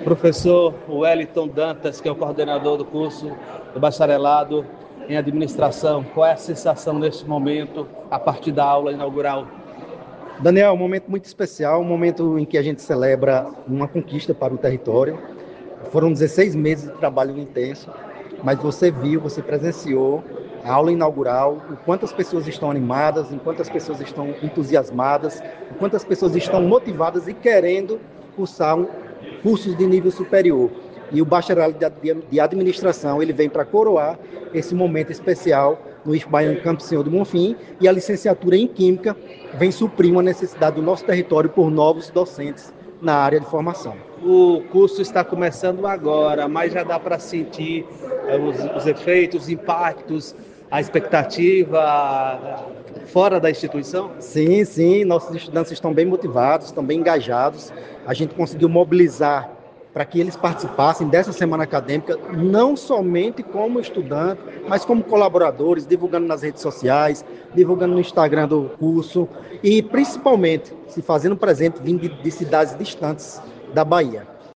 Professor Wellington Dantas, que é o coordenador do curso do bacharelado em administração, qual é a sensação neste momento, a partir da aula inaugural? Daniel, um momento muito especial, um momento em que a gente celebra uma conquista para o território. Foram 16 meses de trabalho intenso, mas você viu, você presenciou a aula inaugural, o quanto as pessoas estão animadas, o quanto as pessoas estão entusiasmadas, o quanto as pessoas estão motivadas e querendo cursar cursos de nível superior. E o bacharelado de administração, ele vem para coroar esse momento especial no IF Baiano Campo Senhor do Bonfim, e a licenciatura em Química vem suprir uma necessidade do nosso território por novos docentes na área de formação. O curso está começando agora, mas já dá para sentir os efeitos, os impactos, a expectativa fora da instituição? Sim, sim, nossos estudantes estão bem motivados, estão bem engajados. A gente conseguiu mobilizar para que eles participassem dessa semana acadêmica, não somente como estudante, mas como colaboradores, divulgando nas redes sociais, divulgando no Instagram do curso e, principalmente, se fazendo presente vindo de cidades distantes da Bahia.